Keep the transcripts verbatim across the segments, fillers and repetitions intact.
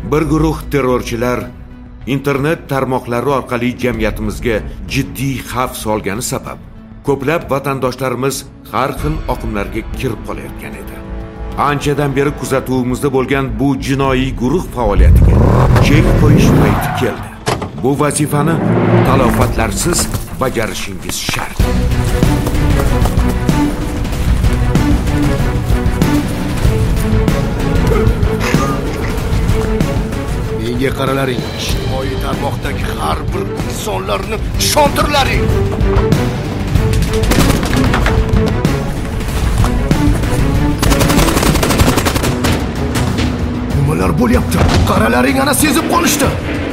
Bir guruh terrorchilar internet tarmoqlari orqali jamiyatimizga jiddiy xavf solgani sabab ko'plab vatandoshlarimiz har xil oqimlarga kirib qolayotgan edi. Anchadan beri kuzatuvimizda bo'lgan bu jinoiy guruh faoliyatiga chek qo'yish payti keldi. Bu vazifani talofatlarsiz bajarishingiz shart. Menga qaralaring, ijtimoiy tarmoqdagi har bir insonlarni ishontirlaring. Nimalar bo'lyapti? Qaralaring, ana sezib qolishdi.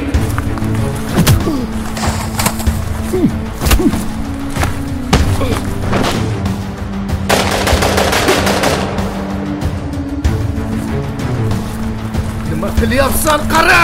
Nima qilyapsan, qara!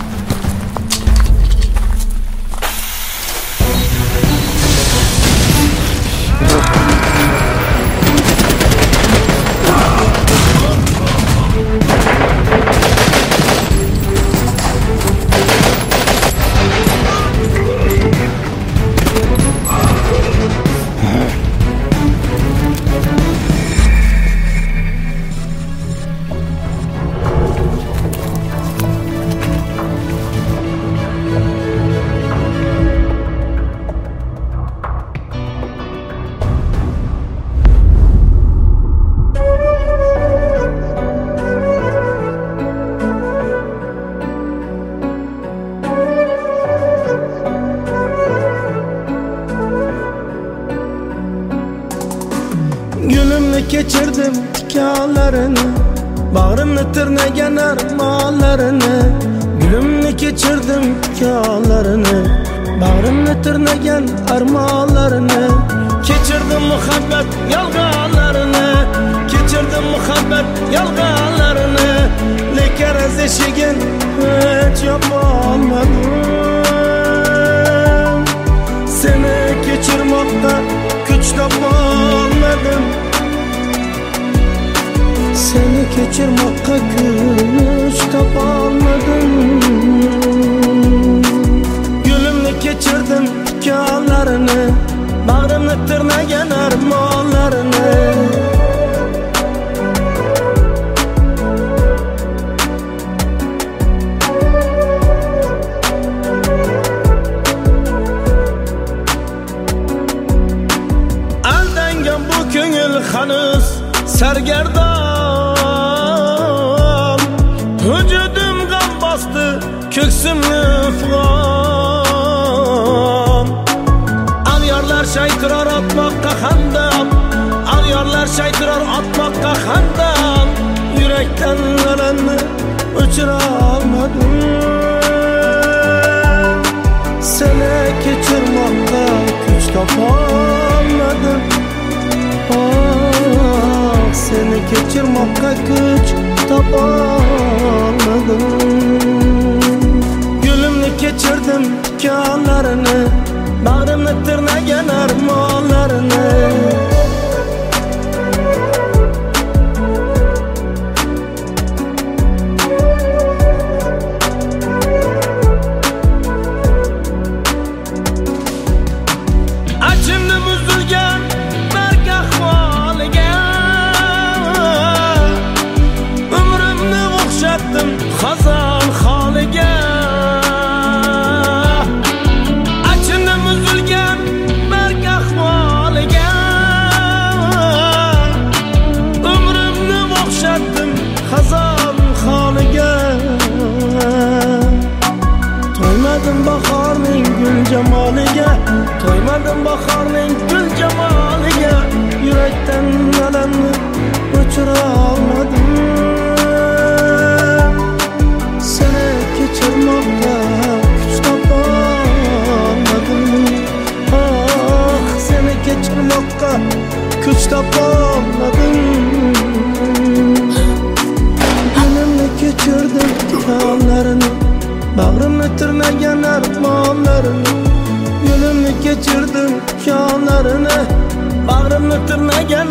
Gülümni keçirdim tikanlarını, bağrımni tırnagan armonlarini. Gülümni keçirdim tikanlarını, bağrımni tırnagan armonlarini. Keçirdim muhabbet yalganlarini, keçirdim muhabbet yalganlarini. Lekin az eshigin hiç yapolmadim. Seni keçirmoqqa kuch topolmadim. Seni keçirmoqqa kuch topolmadim. Gülümni keçirdim tikanlarini, bağrımni tırnagan armonlarini. Aldangan bu ko'ngil hanuz sargardon. Vücudum gam bastı, ko'ksimni ifg'on. Al yorlar shaytirar otmoqqa handam, al yorlar shaytirar otmoqqa handam. Yurakdan alamni o'chira olmadim. Seni kechirmoqqa kuch topolmadim. Oh, seni kechirmoqqa kuch topolmadim. Gülümni keçirdim tikanlarini, bağrımni tırnagan armonlarini. Achimni buzilgan bark ahvoliga, umrimni o'xshatdim xazon holiga. Achimni buzilgan bark ahvoliga, umrimni o'xshatdim xazon holiga. To'ymadim bahorning gul jamoliga, to'ymadim bahorning gul jamoliga. Yurakdan alamni o'chira olmadim. Seni kechirmoqqa kuch topolmadim. Oh, seni kechirmoqqa kuch topolmadim. Gülümni keçirdim tikanlarini, bağrımni tırnagan armonlarini. Gülümni keçirdim tikanlarini, bağrımni tırnagan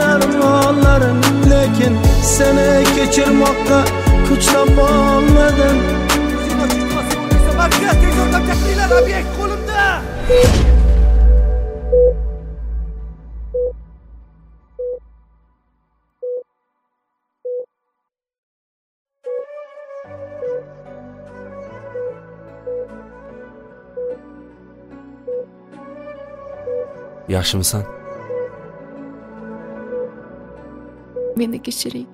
armonlarini. Lekin seni keçirmoqqa kuch topolmadim. yordam chaqiringlar, obyekt qo'limda. Yaxshimisan? Meni kechiring.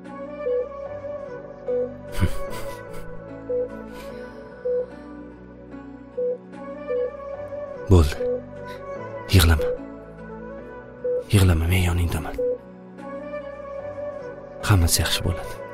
Bo'ldi. Yig'lama. Yig'lama, men yoningdaman. Hammasi yaxshi bo'ladi.